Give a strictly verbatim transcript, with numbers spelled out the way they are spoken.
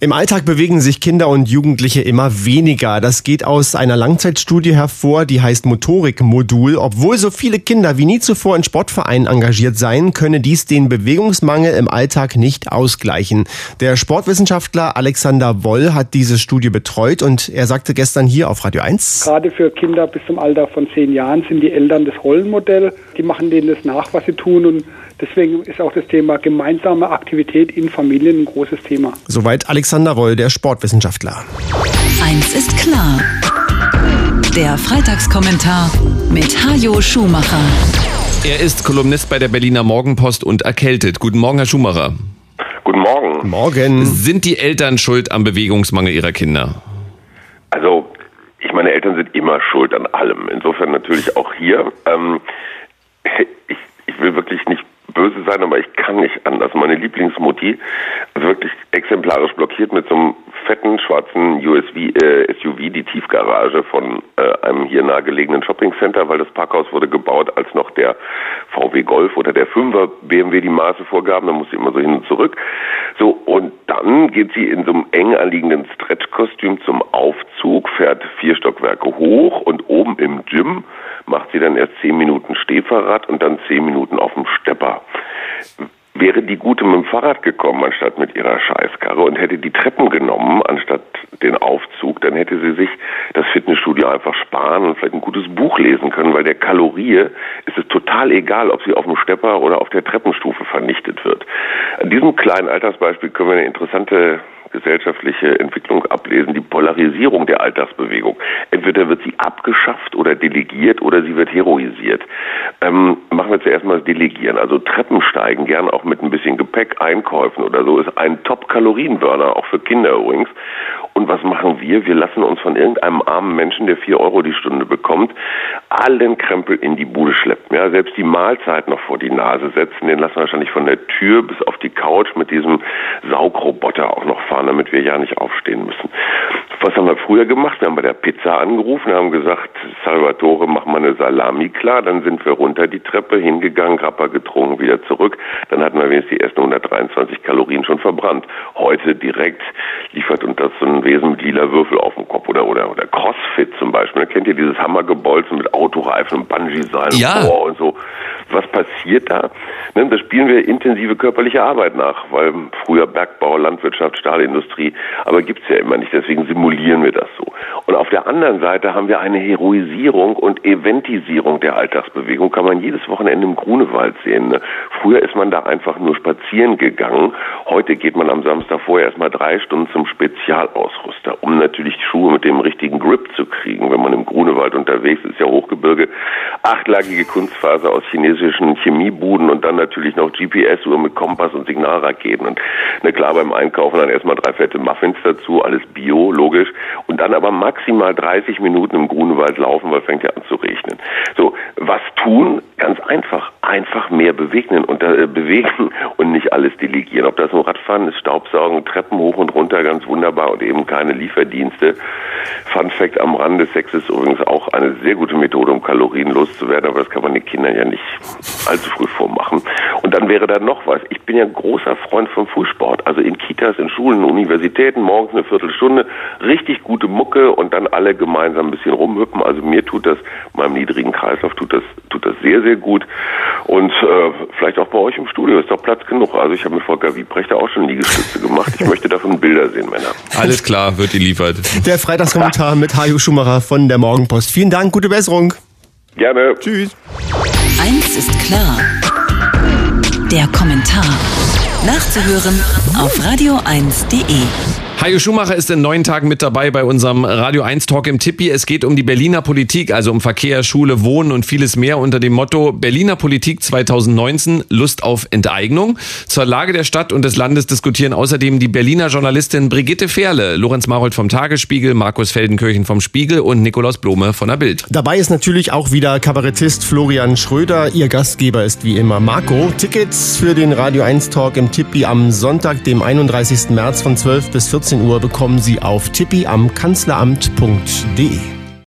Im Alltag bewegen sich Kinder und Jugendliche immer weniger. Das geht aus einer Langzeitstudie hervor, die heißt Motorikmodul. Obwohl so viele Kinder wie nie zuvor in Sportvereinen engagiert seien, könne dies den Bewegungsmangel im Alltag nicht ausgleichen. Der Sportwissenschaftler Alexander Woll hat diese Studie betreut und er sagte gestern hier auf Radio eins: Gerade für Kinder bis zum Alter von zehn Jahren sind die Eltern das Rollenmodell. Die machen denen das nach, was sie tun, und deswegen ist auch das Thema gemeinsame Aktivität in Familien ein großes Thema. Soweit Alexander Woll, der Sportwissenschaftler. Eins ist klar. Der Freitagskommentar mit Hajo Schumacher. Er ist Kolumnist bei der Berliner Morgenpost und erkältet. Guten Morgen, Herr Schumacher. Guten Morgen. Morgen. Sind die Eltern schuld am Bewegungsmangel ihrer Kinder? Also, ich meine, Eltern sind immer schuld an allem. Insofern natürlich auch hier. Ähm, ich, ich will wirklich nicht böse sein, aber ich kann nicht anders. Meine Lieblingsmutti wirklich exemplarisch blockiert mit so einem fetten schwarzen U S V, äh, S U V die Tiefgarage von äh, einem hier nahegelegenen Shoppingcenter, weil das Parkhaus wurde gebaut, als noch der V W Golf oder der Fünfer B M W die Maße vorgaben. Da muss sie immer so hin und zurück. So, und dann geht sie in so einem eng anliegenden Stretchkostüm zum Aufzug, fährt vier Stockwerke hoch und oben im Gym macht sie dann erst zehn Minuten Stehfahrrad und dann zehn Minuten auf dem Stepper. Wäre die Gute mit dem Fahrrad gekommen, anstatt mit ihrer Scheißkarre, und hätte die Treppen genommen, anstatt den Aufzug, dann hätte sie sich das Fitnessstudio einfach sparen und vielleicht ein gutes Buch lesen können, weil der Kalorie ist es total egal, ob sie auf dem Stepper oder auf der Treppenstufe vernichtet wird. An diesem kleinen Altersbeispiel können wir eine interessante gesellschaftliche Entwicklung ablesen, die Polarisierung der Alltagsbewegung. Entweder wird sie abgeschafft oder delegiert oder sie wird heroisiert. Ähm, machen wir zuerst mal das Delegieren. Also Treppensteigen, gern auch mit ein bisschen Gepäck, Einkäufen oder so, ist ein Top-Kalorienburner, auch für Kinder übrigens. Und was machen wir? Wir lassen uns von irgendeinem armen Menschen, der vier Euro die Stunde bekommt, allen Krempel in die Bude schleppen. Ja, selbst die Mahlzeit noch vor die Nase setzen, den lassen wir wahrscheinlich von der Tür bis auf die Couch mit diesem Saugroboter auch noch fahren, damit wir ja nicht aufstehen müssen. Was haben wir früher gemacht? Wir haben bei der Pizza angerufen, haben gesagt, Salvatore, mach mal eine Salami klar. Dann sind wir runter die Treppe, hingegangen, Grappa getrunken, wieder zurück. Dann hatten wir wenigstens die ersten hundertdreiundzwanzig Kalorien schon verbrannt. Heute direkt liefert uns das so ein Wesen mit lila Würfel auf dem Kopf. Oder, oder, oder Crossfit zum Beispiel. Kennt ihr dieses Hammergebolzen mit Autoreifen und Bungee-Seilen ja. und so? Was passiert da? Da spielen wir intensive körperliche Arbeit nach, weil früher Bergbau, Landwirtschaft, Stahlindustrie, aber gibt's ja immer nicht, deswegen simulieren wir das so. Und auf der anderen Seite haben wir eine Heroisierung und Eventisierung der Alltagsbewegung, kann man jedes Wochenende im Grunewald sehen. Ne? Früher ist man da einfach nur spazieren gegangen, heute geht man am Samstag vorher erstmal drei Stunden zum Spezialausrüster, um natürlich Schuhe mit dem richtigen Grip zu kriegen, wenn man im Grunewald unterwegs ist, ja Hochgebirge, achtlagige Kunstfaser aus chinesischen Chemiebuden und dann natürlich noch G P S-Uhr mit Kompass und Signalraketen und ne, klar beim Einkaufen dann erstmal drei fette Muffins dazu, alles bio, logisch, und dann aber maximal dreißig Minuten im Grunewald laufen, weil es fängt ja an zu regnen. So, was tun? Ganz einfach. Einfach mehr bewegen und äh, bewegen und nicht alles delegieren. Ob das nur Radfahren ist, Staubsaugen, Treppen hoch und runter, ganz wunderbar, und eben keine Lieferdienste. Fun Fact am Rande, Sex ist übrigens auch eine sehr gute Methode, um Kalorien loszuwerden, aber das kann man den Kindern ja nicht allzu früh vormachen. Und dann wäre da noch was. Ich bin ja ein großer Freund vom Frühsport. Also in Kitas, in Schulen, Universitäten, morgens eine Viertelstunde, richtig gute Mucke und dann alle gemeinsam ein bisschen rumhüppen. Also mir tut das, meinem niedrigen Kreislauf tut das, tut das sehr, sehr gut. Und äh, vielleicht auch bei euch im Studio ist doch Platz genug. Also ich habe mit Volker Wiebrechter auch schon Liegestütze gemacht. Ich möchte davon Bilder sehen, Männer. Alles klar, wird geliefert. Der Freitagskommentar mit Hajo Schumacher von der Morgenpost. Vielen Dank, gute Besserung. Gerne. Tschüss. Eins ist klar. Der Kommentar. Nachzuhören auf radio eins punkt de. Hajo Schumacher ist in neun Tagen mit dabei bei unserem Radio eins Talk im Tippi. Es geht um die Berliner Politik, also um Verkehr, Schule, Wohnen und vieles mehr unter dem Motto Berliner Politik zwanzig neunzehn, Lust auf Enteignung. Zur Lage der Stadt und des Landes diskutieren außerdem die Berliner Journalistin Brigitte Fehrle, Lorenz Marold vom Tagesspiegel, Markus Feldenkirchen vom Spiegel und Nikolaus Blome von der Bild. Dabei ist natürlich auch wieder Kabarettist Florian Schröder. Ihr Gastgeber ist wie immer Marco. Tickets für den Radio eins Talk im Tippi am Sonntag, dem einunddreißigsten März von zwölf bis vierzehn Uhr bekommen Sie auf tippi am kanzleramt punkt de.